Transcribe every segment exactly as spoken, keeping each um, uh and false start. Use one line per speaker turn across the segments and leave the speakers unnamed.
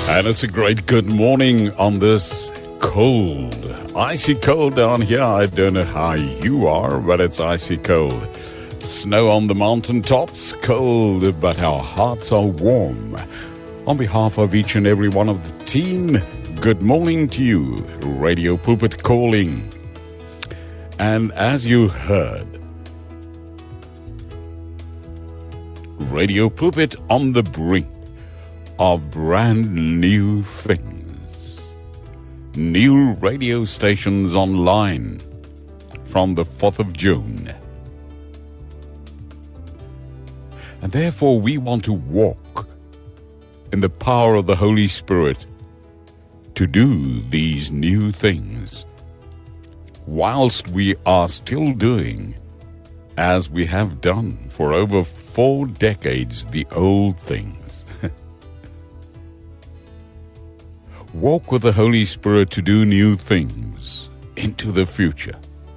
And it's a great good morning on this cold, icy cold down here. I don't know how you are, but it's icy cold. Snow on the mountaintops, cold, but our hearts are warm. On behalf of each and every one of the team, good morning to you. Radio Pulpit calling. And as you heard, Radio Pulpit on the brink of brand new things. New radio stations online from the fourth of June. And therefore we want to walk in the power of the Holy Spirit to do these new things, whilst we are still doing, as we have done for over four decades, the old things. Walk with the Holy Spirit to do new things into the future.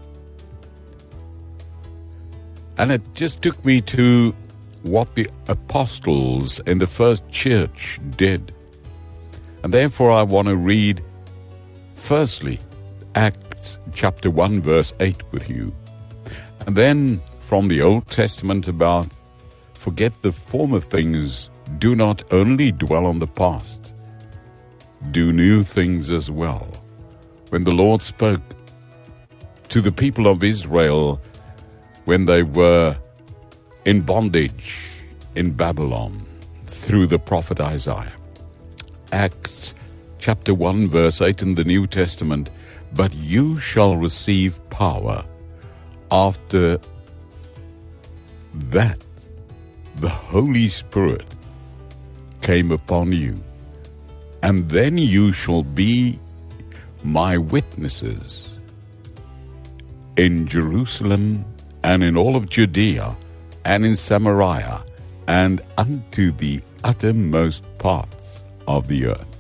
And it just took me to what the apostles in the first church did. And therefore I want to read, firstly, Acts chapter one, verse eight with you. And then from the Old Testament about, forget the former things, do not only dwell on the past, do new things as well. When the Lord spoke to the people of Israel when they were in bondage in Babylon through the prophet Isaiah. Acts chapter one, verse eight in the New Testament, but you shall receive power after that the Holy Spirit came upon you. And then you shall be my witnesses in Jerusalem and in all of Judea and in Samaria and unto the uttermost parts of the earth.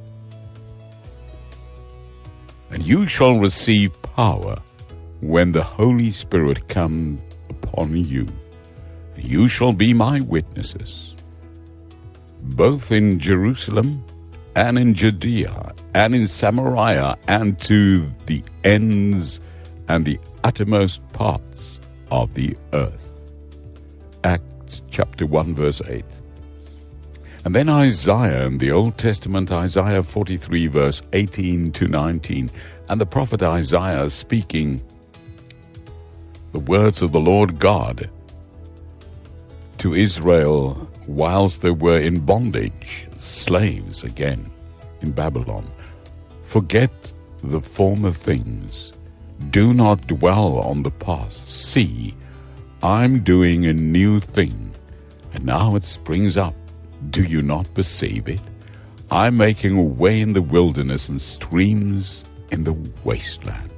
And you shall receive power when the Holy Spirit comes upon you. You shall be my witnesses, both in Jerusalem and in Judea, and in Samaria, and to the ends and the uttermost parts of the earth. Acts chapter one, verse eight. And then Isaiah in the Old Testament, Isaiah forty-three, verse eighteen to nineteen. And the prophet Isaiah speaking the words of the Lord God to Israel whilst they were in bondage, slaves again in Babylon. Forget the former things. Do not dwell on the past. See, I'm doing a new thing, and now it springs up. Do you not perceive it? I'm making a way in the wilderness and streams in the wasteland.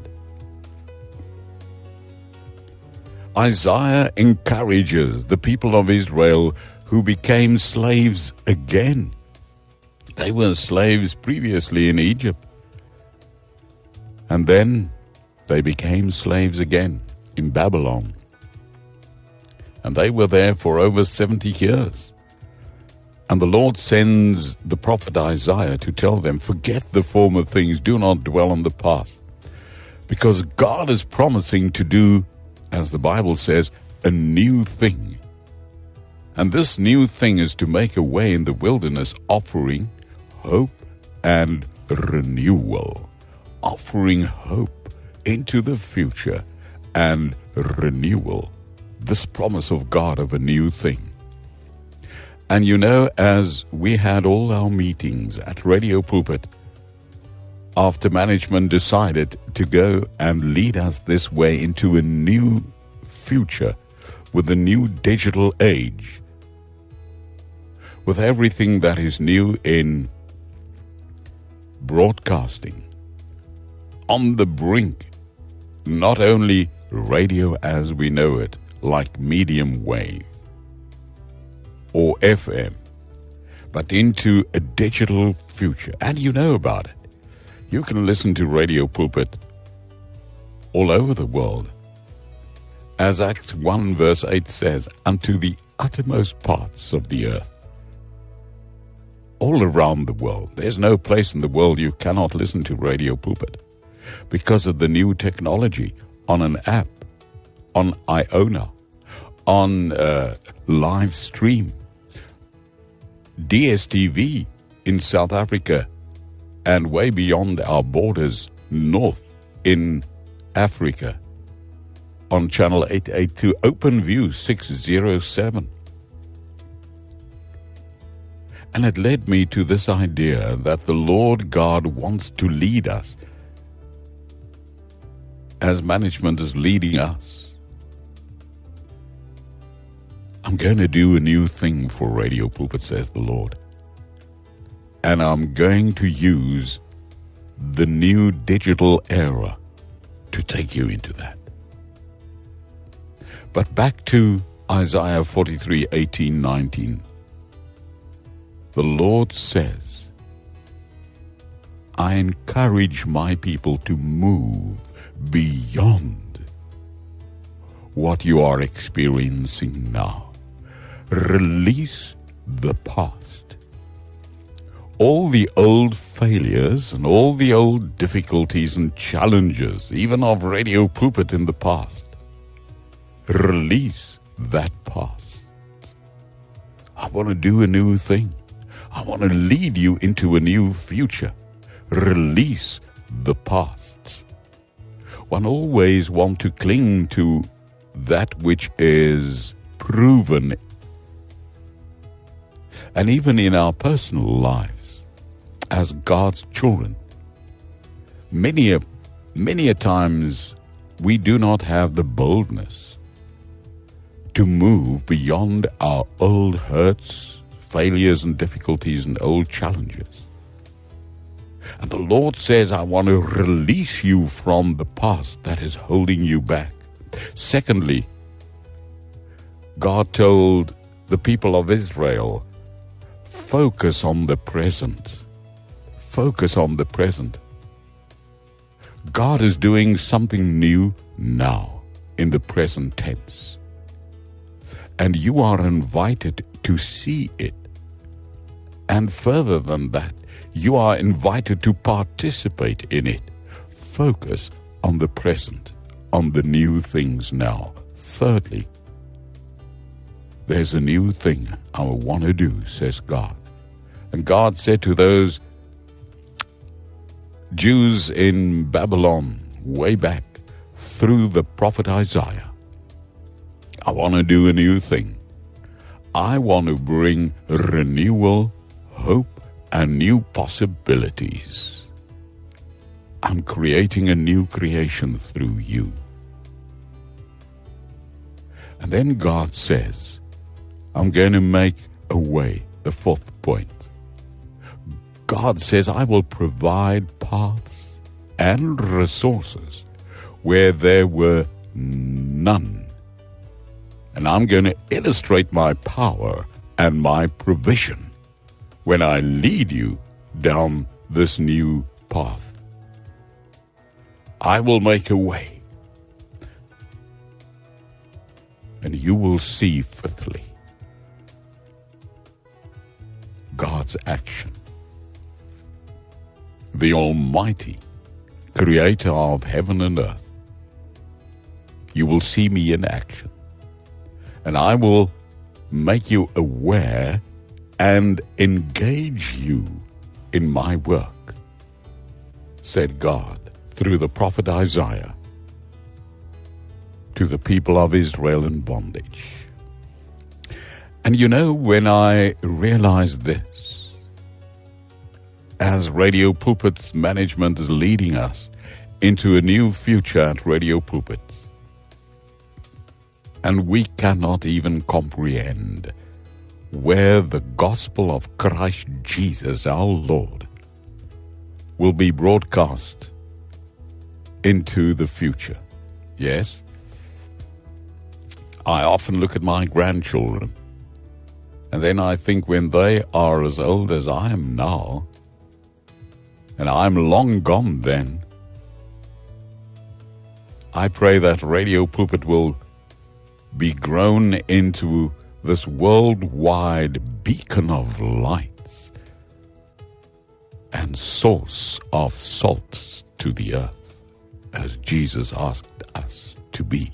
Isaiah encourages the people of Israel who became slaves again. They were slaves previously in Egypt. And then they became slaves again in Babylon. And they were there for over seventy years. And the Lord sends the prophet Isaiah to tell them, forget the former things, do not dwell on the past. Because God is promising to do, as the Bible says, a new thing. And this new thing is to make a way in the wilderness, offering hope and renewal. Offering hope into the future and renewal. This promise of God of a new thing. And you know, as we had all our meetings at Radio Pulpit, after management decided to go and lead us this way into a new future with a new digital age, with everything that is new in broadcasting, on the brink, not only radio as we know it, like medium wave or F M, but into a digital future. And you know about it. You can listen to Radio Pulpit all over the world. As Acts one verse eight says, unto the uttermost parts of the earth. all around the world. There's no place in the world you cannot listen to Radio Pulpit because of the new technology on an app, on Iona, on uh, live stream, D S T V in South Africa, and way beyond our borders, north in Africa, on channel eight eighty-two, OpenView six oh seven. And it led me to this idea that the Lord God wants to lead us as management is leading us. I'm going to do a new thing for Radio Pulpit, says the Lord. And I'm going to use the new digital era to take you into that. But back to Isaiah forty-three, eighteen, nineteen. The Lord says, I encourage my people to move beyond what you are experiencing now. Release the past. All the old failures and all the old difficulties and challenges, even of Radio Pulpit in the past. Release that past. I want to do a new thing. I want to lead you into a new future. Release the past. One always wants to cling to that which is proven. And even in our personal lives, as God's children, many a, many a times we do not have the boldness to move beyond our old hurts, failures and difficulties and old challenges. And the Lord says, I want to release you from the past that is holding you back. Secondly, God told the people of Israel, focus on the present. Focus on the present. God is doing something new now in the present tense. And you are invited to see it. And further than that, you are invited to participate in it. Focus on the present, on the new things now. Thirdly, there's a new thing I want to do, says God. And God said to those Jews in Babylon way back through the prophet Isaiah, I want to do a new thing. I want to bring renewal, hope, and new possibilities. I'm creating a new creation through you. And then God says, I'm going to make a way, the fourth point. God says, I will provide paths and resources where there were none. And I'm going to illustrate my power and my provision when I lead you down this new path. I will make a way. And you will see, fifthly, God's action. The Almighty, Creator of heaven and earth. You will see me in action. And I will make you aware and engage you in my work, said God through the prophet Isaiah to the people of Israel in bondage. And you know, when I realized this, as Radio Pulpit's management is leading us into a new future at Radio Pulpit, and we cannot even comprehend where the gospel of Christ Jesus, our Lord, will be broadcast into the future. Yes, I often look at my grandchildren, and then I think when they are as old as I am now, and I'm long gone then, I pray that Radio Pulpit will be grown into this worldwide beacon of lights and source of salt to the earth, as Jesus asked us to be.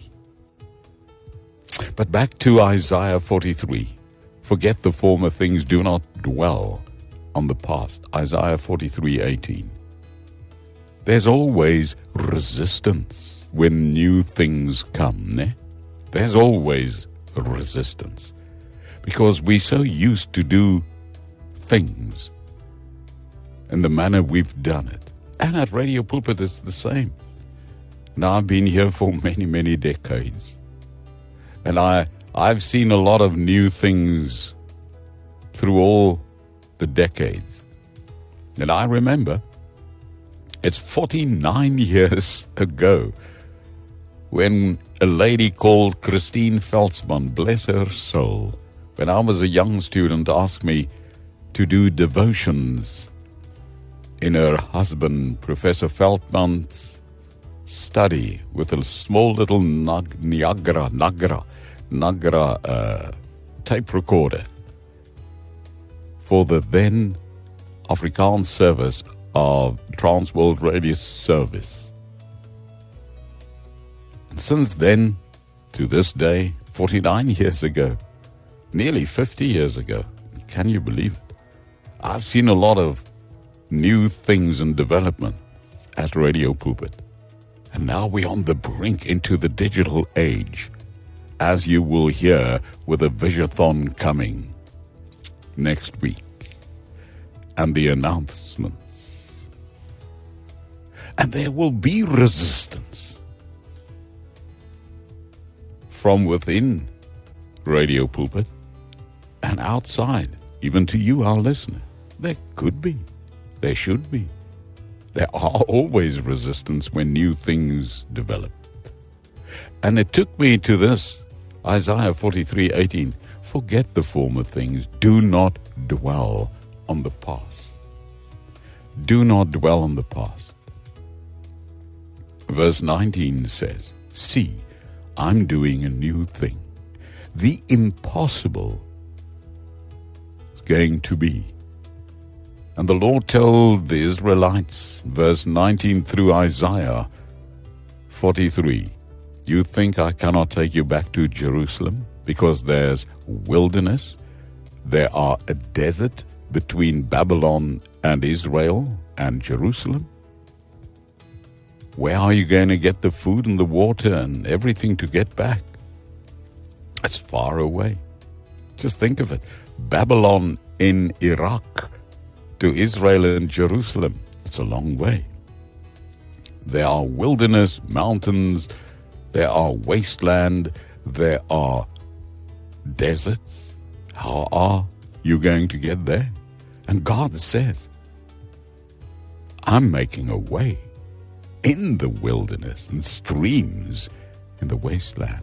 But back to Isaiah forty-three. Forget the former things, do not dwell on the past. Isaiah forty-three eighteen. There's always resistance when new things come, ne? There's always resistance. Because we're so used to do things in the manner we've done it. And at Radio Pulpit it's the same. Now I've been here for many, many decades. And I, I've seen a lot of new things through all the decades. And I remember it's forty-nine years ago when a lady called Christine Veldsman, bless her soul, when I was a young student, asked me to do devotions in her husband, Professor Feldman's study with a small little Nag- Niagara, Nagra, Nagra uh, tape recorder for the then Afrikaans service of Transworld Radio Service. And since then, to this day, forty-nine years ago, nearly fifty years ago, can you believe it? I've seen a lot of new things and development at Radio Pulpit. And now we're on the brink into the digital age, as you will hear with a Visionathon coming next week and the announcements. And there will be resistance from within Radio Pulpit and outside, even to you, our listener. There could be. There should be. There are always resistance when new things develop. And it took me to this, Isaiah forty-three eighteen. Forget the former things. Do not dwell on the past. Do not dwell on the past. Verse nineteen says, see, I'm doing a new thing. The impossible is going to be. And the Lord told the Israelites, verse nineteen through Isaiah forty-three, you think I cannot take you back to Jerusalem because there's wilderness? There are a desert between Babylon and Israel and Jerusalem? Where are you going to get the food and the water and everything to get back? It's far away. Just think of it. Babylon in Iraq to Israel and Jerusalem. It's a long way. There are wilderness, mountains, there are wasteland, there are deserts. How are you going to get there? And God says, I'm making a way in the wilderness and streams in the wasteland.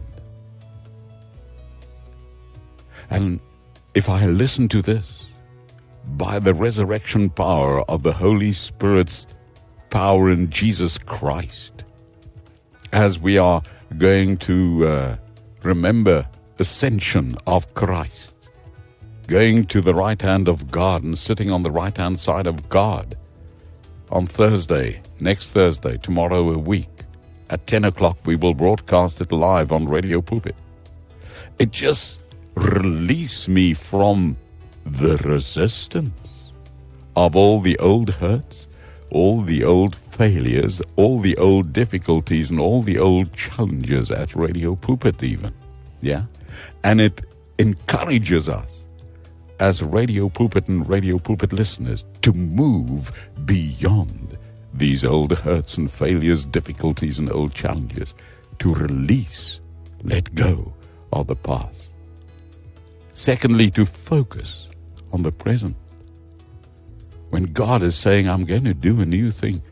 And if I listen to this, by the resurrection power of the Holy Spirit's power in Jesus Christ, as we are going to uh, remember ascension of Christ, going to the right hand of God and sitting on the right hand side of God on Thursday, next Thursday, tomorrow a week, at ten o'clock we will broadcast it live on Radio Pulpit. It just released me from the resistance of all the old hurts, all the old failures, all the old difficulties, and all the old challenges at Radio Pulpit even. Yeah? And it encourages us as Radio Pulpit and Radio Pulpit listeners to move beyond these old hurts and failures, difficulties, and old challenges, to release, let go of the past. Secondly, to focus on the present. When God is saying, I'm going to do a new thing,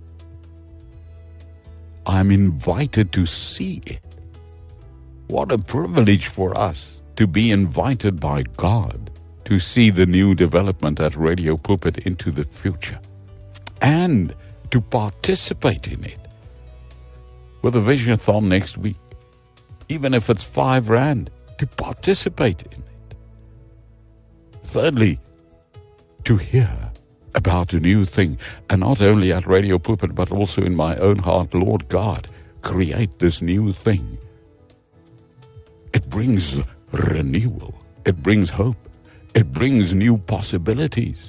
I'm invited to see it. What a privilege for us to be invited by God to see the new development at Radio Pulpit into the future and to participate in it with a Visionathon next week, even if it's five rand, to participate in it. Thirdly, to hear about a new thing. And not only at Radio Pulpit, but also in my own heart. Lord God, create this new thing. It brings renewal. It brings hope. It brings new possibilities.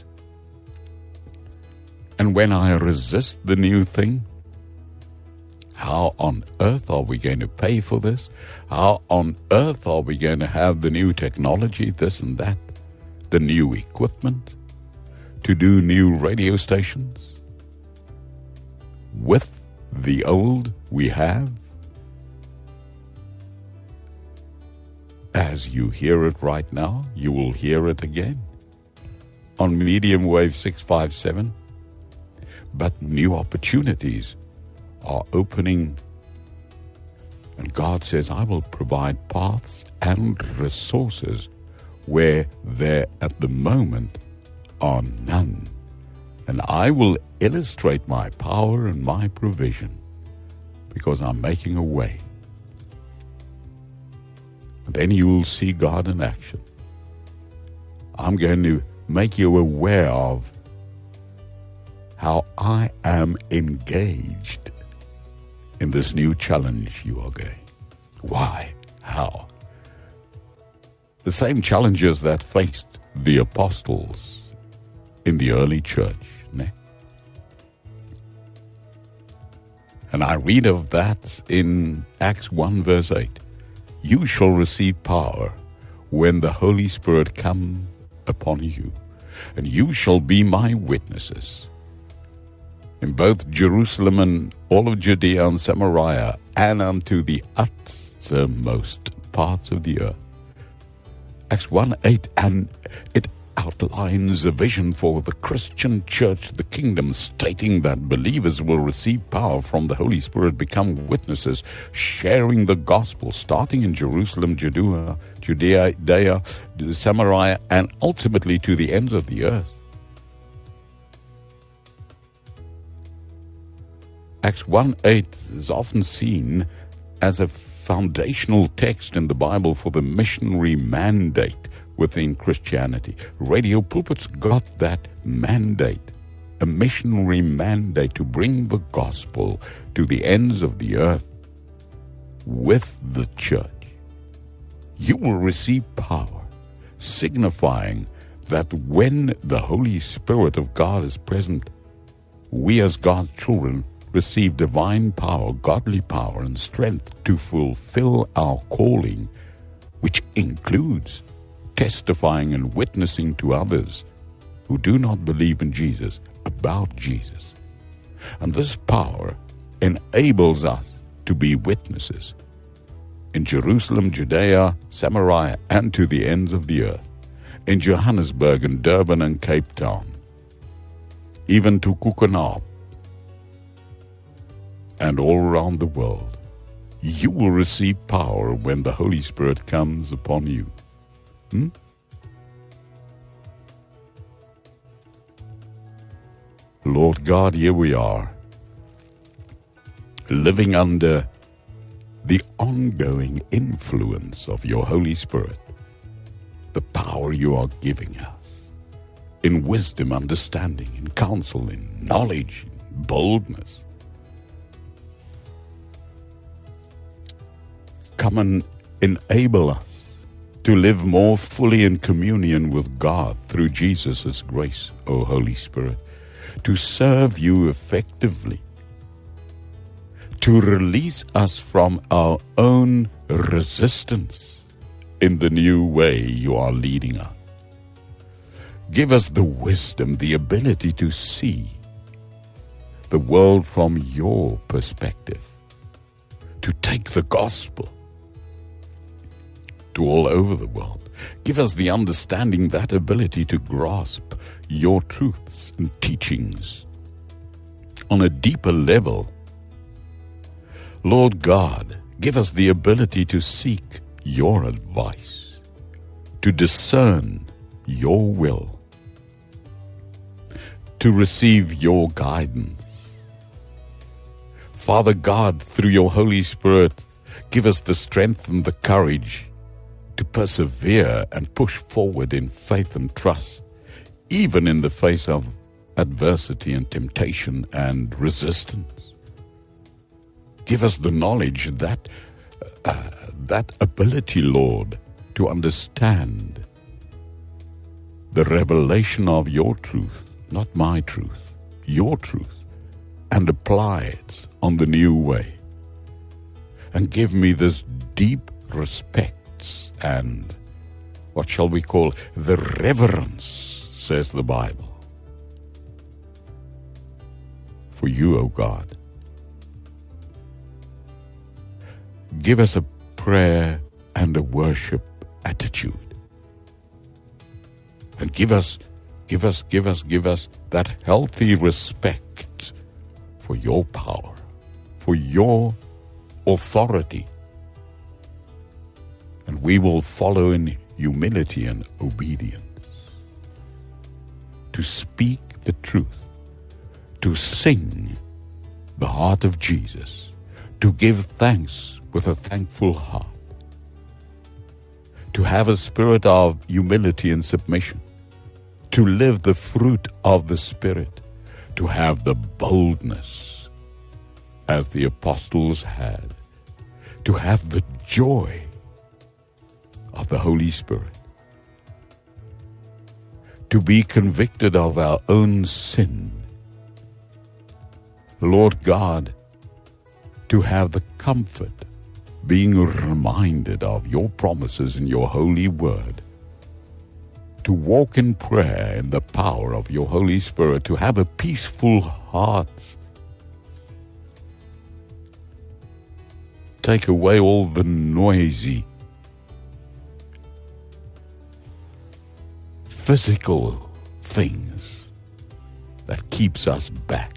And when I resist the new thing, how on earth are we going to pay for this? How on earth are we going to have the new technology, this and that, the new equipment to do new radio stations with the old we have? As you hear it right now, you will hear it again on medium wave six five seven. But new opportunities are opening. And God says, I will provide paths and resources where there at the moment are none. And I will illustrate my power and my provision because I'm making a way. And then you will see God in action. I'm going to make you aware of how I am engaged in this new challenge you are going. Why? How? The same challenges that faced the apostles in the early church. Ne? And I read of that in Acts one verse eight. You shall receive power when the Holy Spirit come upon you, and you shall be my witnesses in both Jerusalem and all of Judea and Samaria, and unto the uttermost parts of the earth. Acts one eight, and it outlines a vision for the Christian church, the kingdom, stating that believers will receive power from the Holy Spirit, become witnesses, sharing the gospel, starting in Jerusalem, Judea, Judea, Judea, Samaria, and ultimately to the ends of the earth. Acts one eight is often seen as a foundational text in the Bible for the missionary mandate within Christianity. Radio Pulpit's got that mandate, a missionary mandate to bring the gospel to the ends of the earth with the church. You will receive power, signifying that when the Holy Spirit of God is present, we as God's children receive divine power, godly power, and strength to fulfill our calling, which includes testifying and witnessing to others who do not believe in Jesus about Jesus. And this power enables us to be witnesses in Jerusalem, Judea, Samaria, and to the ends of the earth, in Johannesburg and Durban and Cape Town, even to Kukenap, and all around the world. You will receive power when the Holy Spirit comes upon you. Hmm? Lord God, here we are, living under the ongoing influence of your Holy Spirit, the power you are giving us in wisdom, understanding, in counsel, in knowledge, in boldness. Come and enable us to live more fully in communion with God through Jesus' grace, O Holy Spirit, to serve you effectively, to release us from our own resistance in the new way you are leading us. Give us the wisdom, the ability to see the world from your perspective, to take the gospel to all over the world. Give us the understanding, that ability to grasp your truths and teachings on a deeper level. Lord God, give us the ability to seek your advice, to discern your will, to receive your guidance. Father God, through your Holy Spirit, give us the strength and the courage to persevere and push forward in faith and trust, even in the face of adversity and temptation and resistance. Give us the knowledge, that, uh, that ability, Lord, to understand the revelation of your truth, not my truth, your truth, and apply it on the new way. And give me this deep respect and what shall we call the reverence, says the Bible, for you, O God. Give us a prayer and a worship attitude. And give us, give us, give us, give us that healthy respect for your power, for your authority. And we will follow in humility and obedience to speak the truth, to sing the heart of Jesus, to give thanks with a thankful heart, to have a spirit of humility and submission, to live the fruit of the Spirit, to have the boldness as the apostles had, to have the joy of the Holy Spirit, to be convicted of our own sin, Lord God, to have the comfort, being reminded of your promises in your holy word, to walk in prayer in the power of your Holy Spirit, to have a peaceful heart. Take away all the noisy, physical things that keeps us back.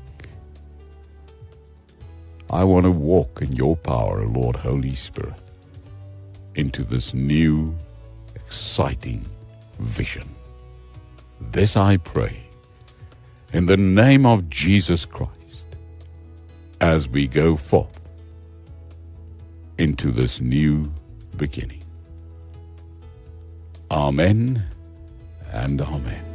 I want to walk in your power, Lord Holy Spirit, into this new, exciting vision. This I pray in the name of Jesus Christ as we go forth into this new beginning. Amen and amen.